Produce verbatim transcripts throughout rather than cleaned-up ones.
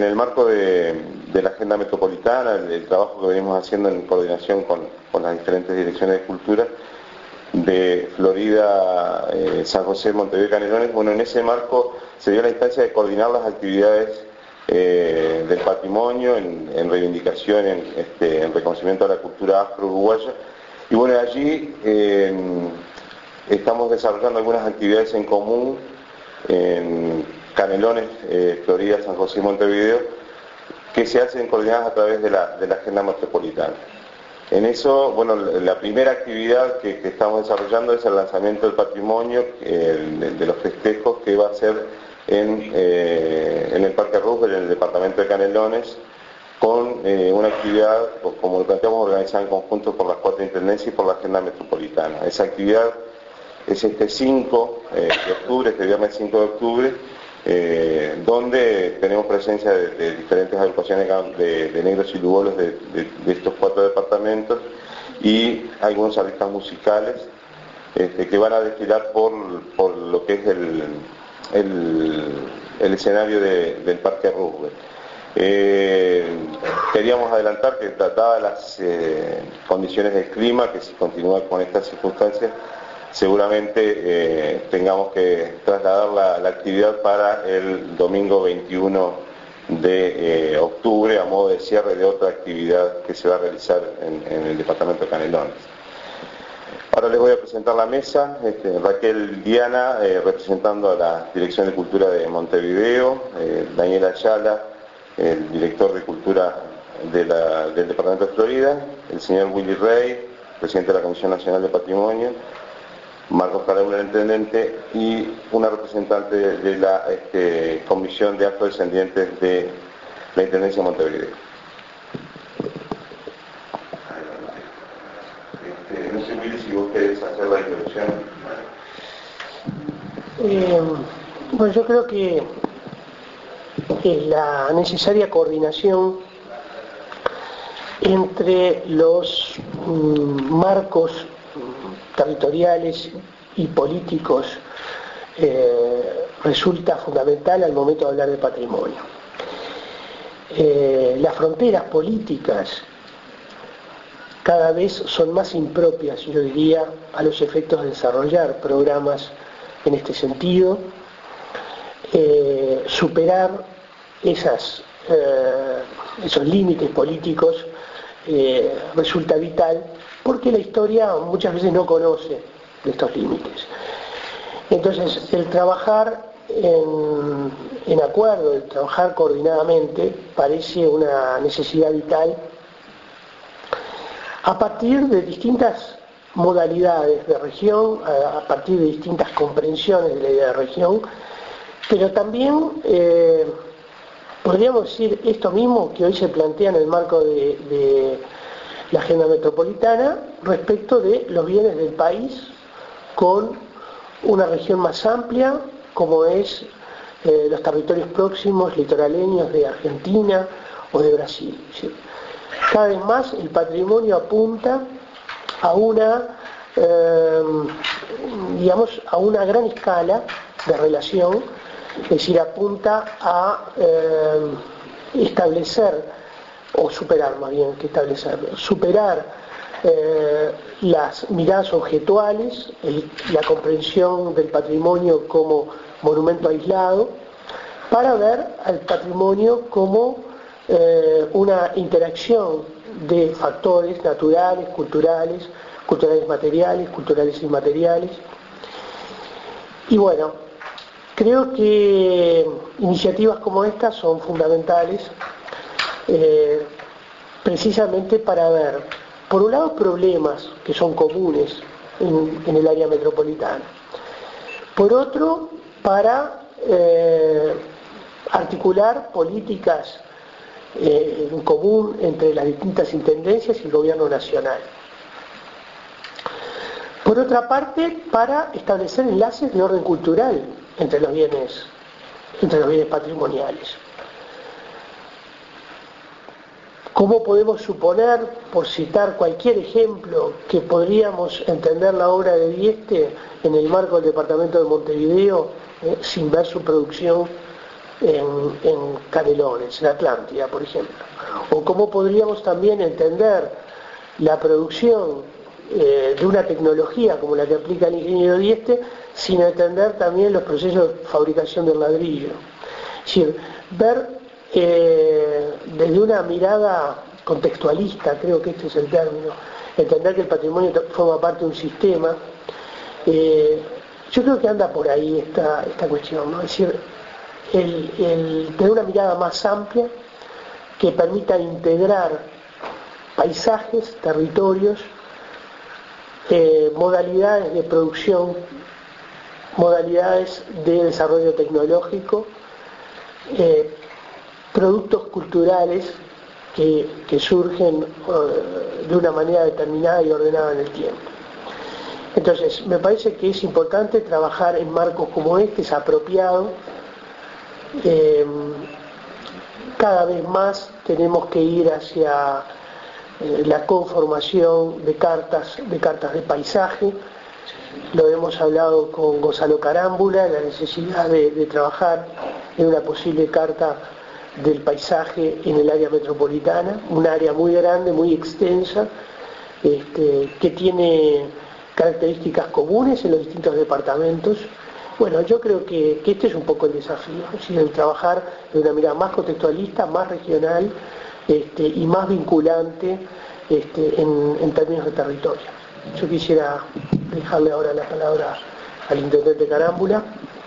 en el marco de, de la agenda metropolitana, el, el trabajo que venimos haciendo en coordinación con, con las diferentes direcciones de cultura de Florida, eh, San José, Montevideo y Canelones, bueno, en ese marco se dio la instancia de coordinar las actividades eh, del patrimonio en, en reivindicación, en, este, en reconocimiento a la cultura afro-uruguaya. Y bueno, allí eh, estamos desarrollando algunas actividades en común en Canelones, eh, Florida, San José y Montevideo, que se hacen coordinadas a través de la, de la agenda metropolitana. En eso, bueno, la primera actividad que, que estamos desarrollando es el lanzamiento del patrimonio, eh, de, de los festejos, que va a ser en, eh, en el Parque Roosevelt, en el departamento de Canelones, con eh, una actividad, como lo planteamos, organizada en conjunto por las cuatro intendencias y por la agenda metropolitana. Esa actividad es este cinco de octubre, este viernes cinco de octubre, Eh, donde tenemos presencia de, de diferentes agrupaciones de, de negros y lugolos de, de, de estos cuatro departamentos y algunos artistas musicales este, que van a desfilar por, por lo que es el, el, el escenario de, del Parque Roosevelt. Eh, queríamos adelantar que, dadas las eh, condiciones del clima, que si continúa con estas circunstancias, seguramente eh, tengamos que trasladar la, la actividad para el domingo veintiuno de eh, octubre a modo de cierre de otra actividad que se va a realizar en, en el departamento de Canelones. Ahora les voy a presentar la mesa. Este, Raquel Diana, eh, representando a la Dirección de Cultura de Montevideo, eh, Daniel Ayala, el director de Cultura de la, del departamento de Florida, el señor Willy Rey, presidente de la Comisión Nacional de Patrimonio, Marcos Caraula, el intendente, y una representante de la este, Comisión de Afrodescendientes de la Intendencia de Montevideo. Este, no sé, Willy, si vos querés hacer la introducción. Eh, bueno, yo creo que, que la necesaria coordinación entre los mm, marcos territoriales y políticos eh, resulta fundamental al momento de hablar de patrimonio. Eh, las fronteras políticas cada vez son más impropias, yo diría, a los efectos de desarrollar programas en este sentido. Eh, superar esas, eh, esos límites políticos eh, resulta vital, porque la historia muchas veces no conoce de estos límites. Entonces, el trabajar en, en acuerdo, el trabajar coordinadamente, parece una necesidad vital a partir de distintas modalidades de región, a, a partir de distintas comprensiones de la idea de región, pero también eh, podríamos decir esto mismo que hoy se plantea en el marco de, de la agenda metropolitana respecto de los bienes del país con una región más amplia como es eh, los territorios próximos litoraleños de Argentina o de Brasil, ¿sí? Cada vez más el patrimonio apunta a una eh, digamos a una gran escala de relación, es decir, apunta a eh, establecer o superar más bien que establecer, superar eh, las miradas objetuales, el, la comprensión del patrimonio como monumento aislado, para ver al patrimonio como eh, una interacción de factores naturales, culturales, culturales materiales, culturales inmateriales. Y bueno, creo que iniciativas como estas son fundamentales Eh, precisamente para ver, por un lado, problemas que son comunes en, en el área metropolitana, por otro, para eh, articular políticas eh, en común entre las distintas intendencias y el gobierno nacional. Por otra parte, para establecer enlaces de orden cultural entre los bienes, entre los bienes patrimoniales. ¿Cómo podemos suponer, por citar cualquier ejemplo, que podríamos entender la obra de Dieste en el marco del departamento de Montevideo eh, sin ver su producción en, en Canelones, en Atlántida, por ejemplo. O cómo podríamos también entender la producción eh, de una tecnología como la que aplica el ingeniero Dieste, sin entender también los procesos de fabricación del ladrillo. Es decir, ver eh, desde una mirada contextualista, creo que este es el término, entender que el patrimonio forma parte de un sistema. Eh, yo creo que anda por ahí esta, esta cuestión, ¿no? Es decir, el, el tener una mirada más amplia que permita integrar paisajes, territorios, eh, modalidades de producción, modalidades de desarrollo tecnológico, eh, productos culturales que, que surgen uh, de una manera determinada y ordenada en el tiempo. Entonces, me parece que es importante trabajar en marcos como este, es apropiado. Eh, cada vez más tenemos que ir hacia eh, la conformación de cartas, de cartas de paisaje. Lo hemos hablado con Gonzalo Carámbula, la necesidad de, de trabajar en una posible carta del paisaje en el área metropolitana, un área muy grande, muy extensa, este, que tiene características comunes en los distintos departamentos. Bueno, yo creo que, que este es un poco el desafío, es decir, el trabajar de una mirada más contextualista, más regional este, y más vinculante este, en, en términos de territorio. Yo quisiera dejarle ahora la palabra al intendente Carámbula.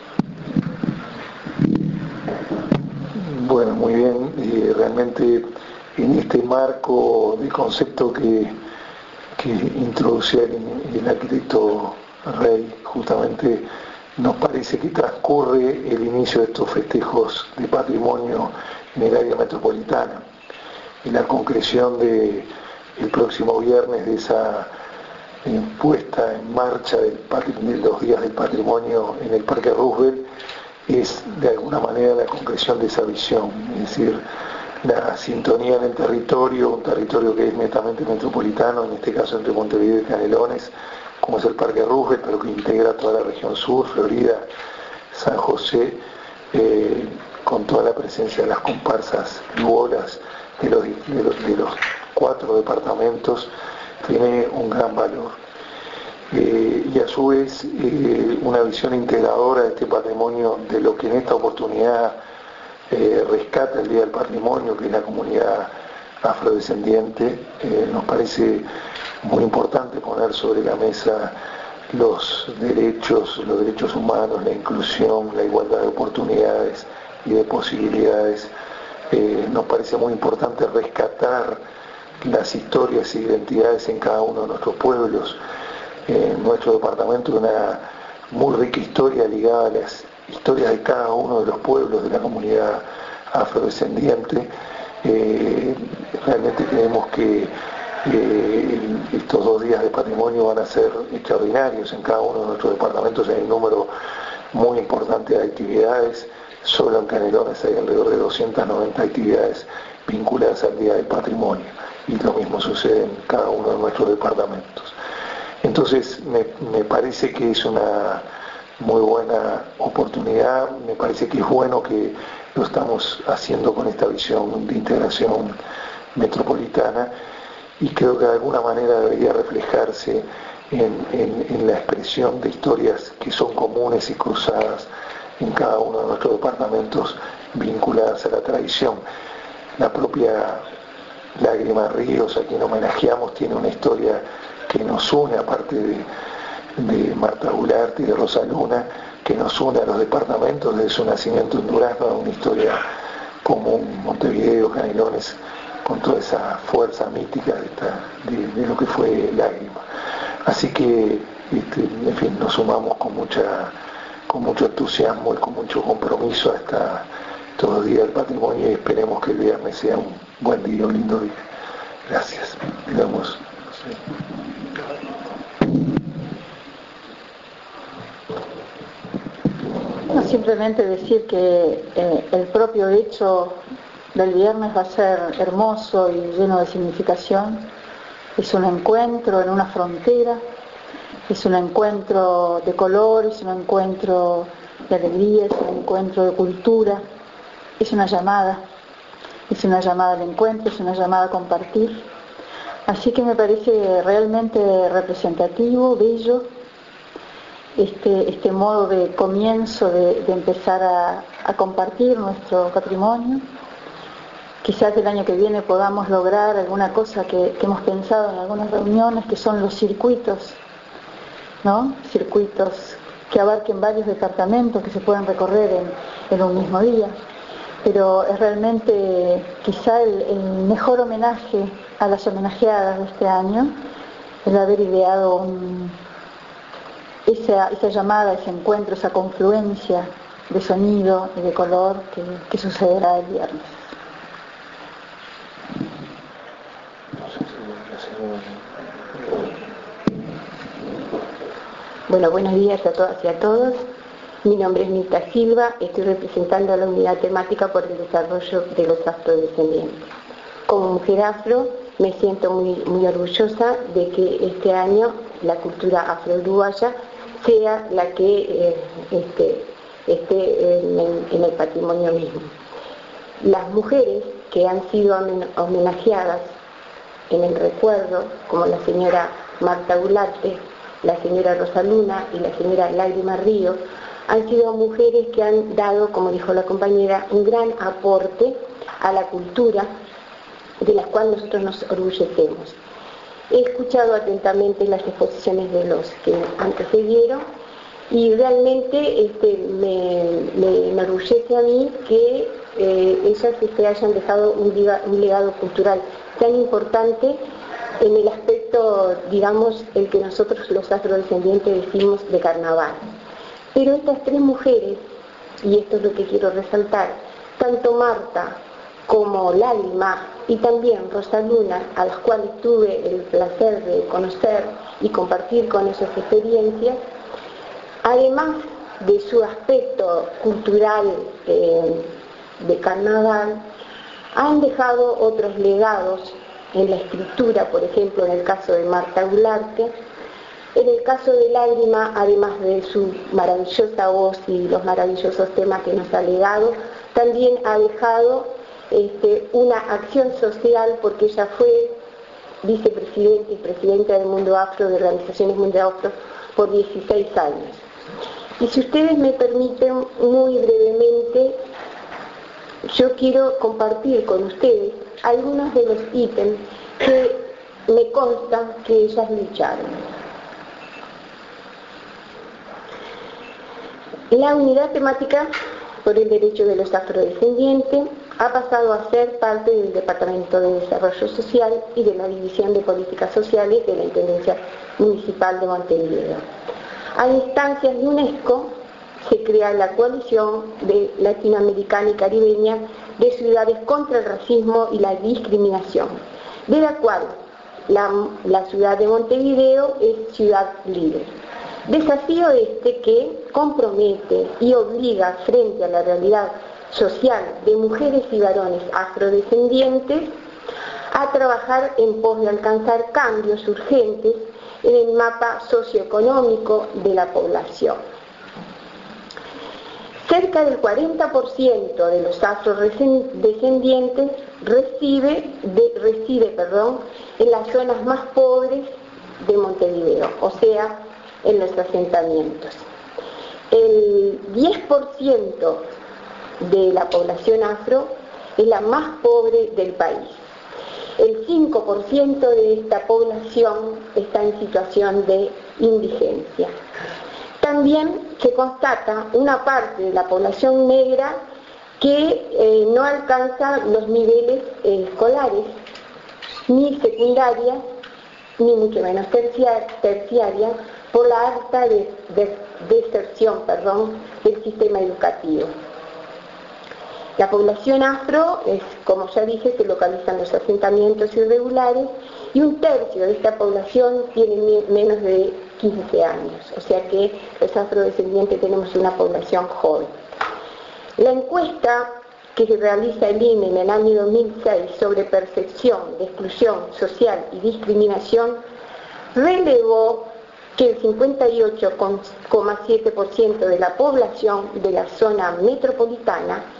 Bueno, muy bien. Y realmente en este marco de concepto que, que introducía el, el arquitecto Rey, justamente nos parece que transcurre el inicio de estos festejos de patrimonio en el área metropolitana y la concreción de el próximo viernes de esa eh, puesta en marcha del, de los días del patrimonio en el Parque Roosevelt es de alguna manera la concreción de esa visión, es decir, la sintonía en el territorio, un territorio que es netamente metropolitano, en este caso entre Montevideo y Canelones, como es el Parque Roosevelt, pero que integra toda la región sur, Florida, San José, eh, con toda la presencia de las comparsas y bolas de los, de los, de los cuatro departamentos, tiene un gran valor. Eh, y a su vez eh, una visión integradora de este patrimonio, de lo que en esta oportunidad eh, rescata el Día del Patrimonio, que es la comunidad afrodescendiente. Eh, nos parece muy importante poner sobre la mesa los derechos, los derechos humanos, la inclusión, la igualdad de oportunidades y de posibilidades. Eh, nos parece muy importante rescatar las historias e identidades en cada uno de nuestros pueblos. En nuestro departamento una muy rica historia ligada a las historias de cada uno de los pueblos de la comunidad afrodescendiente. Eh, realmente creemos que eh, estos dos días de patrimonio van a ser extraordinarios en cada uno de nuestros departamentos. Hay un número muy importante de actividades. Solo en Canelones hay alrededor de doscientas noventa actividades vinculadas al Día del Patrimonio, y lo mismo sucede en cada uno de nuestros departamentos. Entonces me, me parece que es una muy buena oportunidad, me parece que es bueno que lo estamos haciendo con esta visión de integración metropolitana, y creo que de alguna manera debería reflejarse en, en, en la expresión de historias que son comunes y cruzadas en cada uno de nuestros departamentos, vinculadas a la tradición. La propia Lágrima Ríos, a quien homenajeamos, tiene una historia que nos une, aparte de, de Marta Goulart y de Rosa Luna, que nos une a los departamentos desde su nacimiento en Durazno, una historia común, Montevideo, Canelones, con toda esa fuerza mítica de, esta, de, de lo que fue Lágrima. Así que, este, en fin, nos sumamos con mucha, con mucho entusiasmo y con mucho compromiso a esta todo el Día del Patrimonio, y esperemos que el viernes sea un buen día, un lindo día. Gracias. Digamos, no, simplemente decir que eh, el propio hecho del viernes va a ser hermoso y lleno de significación. Es un encuentro en una frontera, es un encuentro de color, es un encuentro de alegría, es un encuentro de cultura, es una llamada, es una llamada al encuentro, es una llamada a compartir. Así que me parece realmente representativo, bello, este, este modo de comienzo de, de empezar a, a compartir nuestro patrimonio. Quizás el año que viene podamos lograr alguna cosa que, que hemos pensado en algunas reuniones, que son los circuitos, ¿no? Circuitos que abarquen varios departamentos, que se puedan recorrer en, en un mismo día. Pero es realmente quizá el, el mejor homenaje a las homenajeadas de este año, el haber ideado un, esa, esa llamada, ese encuentro, esa confluencia de sonido y de color que, que sucederá el viernes. Bueno, buenos días a todas y a todos. Mi nombre es Nita Silva, estoy representando a la unidad temática por el desarrollo de los afrodescendientes. Como mujer afro, me siento muy, muy orgullosa de que este año la cultura afro-uruguaya sea la que eh, este, esté en, en el patrimonio mismo. Las mujeres que han sido homenajeadas en el recuerdo, como la señora Marta Gularte, la señora Rosa Luna y la señora Lágrima Ríos, han sido mujeres que han dado, como dijo la compañera, un gran aporte a la cultura de la cual nosotros nos orgullecemos. He escuchado atentamente las exposiciones de los que antecedieron y realmente este, me, me enorgullece a mí que eh, ellas este, hayan dejado un, un legado cultural tan importante en el aspecto, digamos, el que nosotros los afrodescendientes decimos de carnaval. Pero estas tres mujeres, y esto es lo que quiero resaltar, tanto Marta como Lágrima y también Rosa Luna, a las cuales tuve el placer de conocer y compartir con esas experiencias, además de su aspecto cultural eh, de carnaval, han dejado otros legados en la escritura, por ejemplo, en el caso de Marta Gularte. En el caso de Lágrima, además de su maravillosa voz y los maravillosos temas que nos ha legado, también ha dejado este, una acción social, porque ella fue vicepresidenta y presidenta del Mundo Afro, de Organizaciones Mundo Afro, por dieciséis años. Y si ustedes me permiten, muy brevemente, yo quiero compartir con ustedes algunos de los ítems que me consta que ellas lucharon. La unidad temática por el derecho de los afrodescendientes ha pasado a ser parte del Departamento de Desarrollo Social y de la División de Políticas Sociales de la Intendencia Municipal de Montevideo. A instancias de UNESCO se crea la coalición de latinoamericana y caribeña de ciudades contra el racismo y la discriminación, de la cual la, la ciudad de Montevideo es ciudad líder. Desafío este que compromete y obliga frente a la realidad social de mujeres y varones afrodescendientes a trabajar en pos de alcanzar cambios urgentes en el mapa socioeconómico de la población. Cerca del cuarenta por ciento de los afrodescendientes reside, de, reside perdón, en las zonas más pobres de Montevideo, o sea, en los asentamientos. El diez por ciento de la población afro es la más pobre del país. El cinco por ciento de esta población está en situación de indigencia. También se constata una parte de la población negra que eh, no alcanza los niveles eh, escolares, ni secundaria, ni mucho menos terciar, terciaria, por la alta de, de, deserción perdón, del sistema educativo. La población afro, es, como ya dije, se localiza en los asentamientos irregulares y un tercio de esta población tiene me, menos de quince años, o sea que los afrodescendientes tenemos una población joven. La encuesta que se realiza el I N E en el año dos mil seis sobre percepción de exclusión social y discriminación relevó que el cincuenta y ocho coma siete por ciento de la población de la zona metropolitana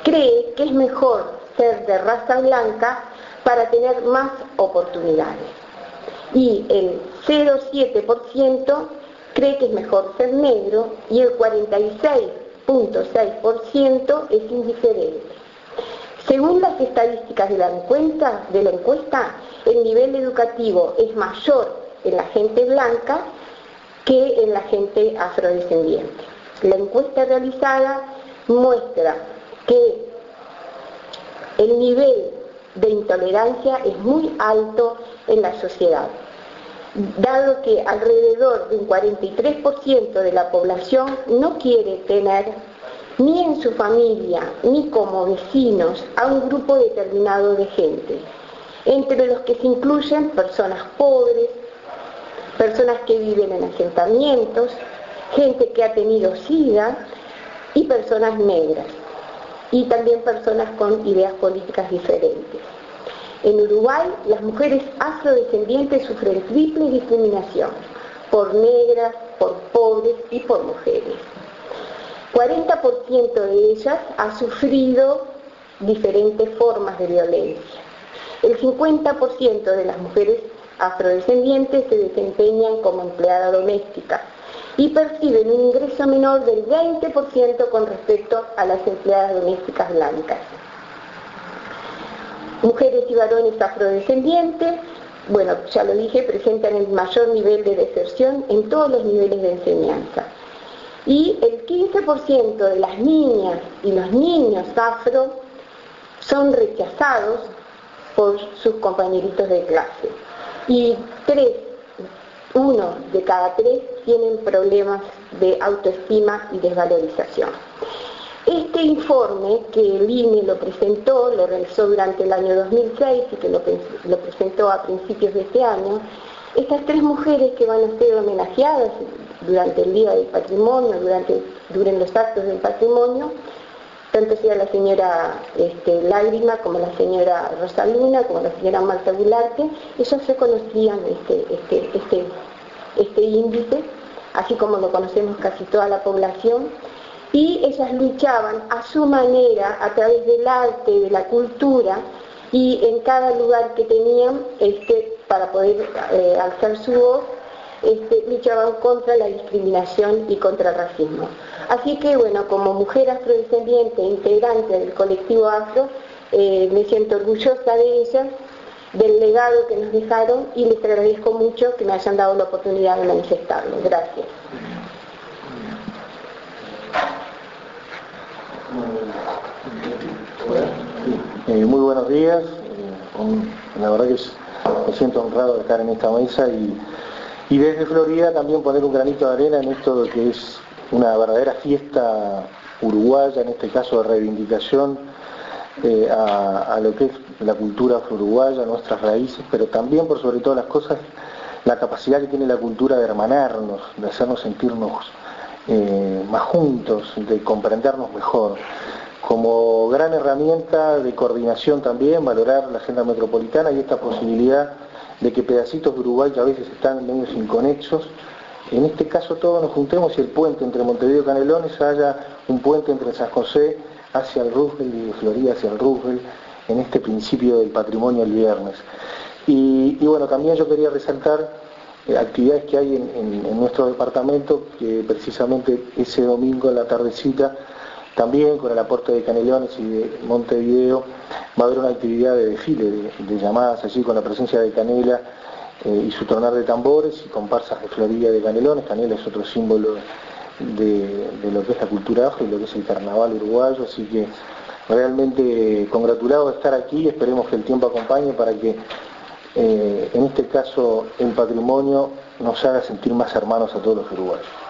cree que es mejor ser de raza blanca para tener más oportunidades. Y el cero coma siete por ciento cree que es mejor ser negro y el cuarenta y seis punto seis por ciento es indiferente. Según las estadísticas de la encuesta, de la encuesta, el nivel educativo es mayor en la gente blanca que en la gente afrodescendiente. La encuesta realizada muestra que el nivel de intolerancia es muy alto en la sociedad, dado que alrededor de un cuarenta y tres por ciento de la población no quiere tener ni en su familia ni como vecinos a un grupo determinado de gente, entre los que se incluyen personas pobres, personas que viven en asentamientos, gente que ha tenido SIDA y personas negras, y también personas con ideas políticas diferentes. En Uruguay, las mujeres afrodescendientes sufren triple discriminación, por negras, por pobres y por mujeres. cuarenta por ciento de ellas ha sufrido diferentes formas de violencia. El cincuenta por ciento de las mujeres afrodescendientes se desempeñan como empleada doméstica y perciben un ingreso menor del veinte por ciento con respecto a las empleadas domésticas blancas. Mujeres y varones afrodescendientes, bueno, ya lo dije, presentan el mayor nivel de deserción en todos los niveles de enseñanza. Y el quince por ciento de las niñas y los niños afro son rechazados por sus compañeritos de clase. Y tres, uno de cada tres tienen problemas de autoestima y desvalorización. Este informe, que el I N E lo presentó, lo realizó durante el año dos mil seis y que lo, lo presentó a principios de este año, estas tres mujeres que van a ser homenajeadas durante el Día del Patrimonio, durante, durante los actos del patrimonio, tanto sea la señora este, Lágrima como la señora Rosaluna, como la señora Marta Gularte, ellos ya conocían este, este, este, este índice, así como lo conocemos casi toda la población, y ellas luchaban a su manera, a través del arte, de la cultura, y en cada lugar que tenían, este, para poder eh, alzar su voz, este, luchaban contra la discriminación y contra el racismo. Así que, bueno, como mujer afrodescendiente, integrante del colectivo afro, eh, me siento orgullosa de ellas, del legado que nos dejaron, y les agradezco mucho que me hayan dado la oportunidad de manifestarlo. Gracias. Eh, muy buenos días, eh, un, la verdad que es, me siento honrado de estar en esta mesa y, y desde Florida también poner un granito de arena en esto de que es una verdadera fiesta uruguaya, en este caso de reivindicación eh, a, a lo que es la cultura afro-uruguaya, nuestras raíces, pero también por sobre todas las cosas la capacidad que tiene la cultura de hermanarnos, de hacernos sentirnos eh, más juntos, de comprendernos mejor. Como gran herramienta de coordinación también, valorar la agenda metropolitana y esta posibilidad de que pedacitos de Uruguay que a veces están medio inconexos, en este caso todos nos juntemos y el puente entre Montevideo y Canelones haya un puente entre San José hacia el Roosevelt y de Florida hacia el Roosevelt, en este principio del patrimonio el viernes. Y, y bueno, también yo quería resaltar eh, actividades que hay en, en, en nuestro departamento, que precisamente ese domingo en la tardecita, también con el aporte de Canelones y de Montevideo, va a haber una actividad de desfile, de, de llamadas allí con la presencia de Canela eh, y su tronar de tambores y comparsas de Florida de Canelones. Canela es otro símbolo de, de lo que es la cultura afro y lo que es el carnaval uruguayo, así que realmente congratulado de estar aquí, esperemos que el tiempo acompañe para que eh, en este caso el patrimonio nos haga sentir más hermanos a todos los uruguayos.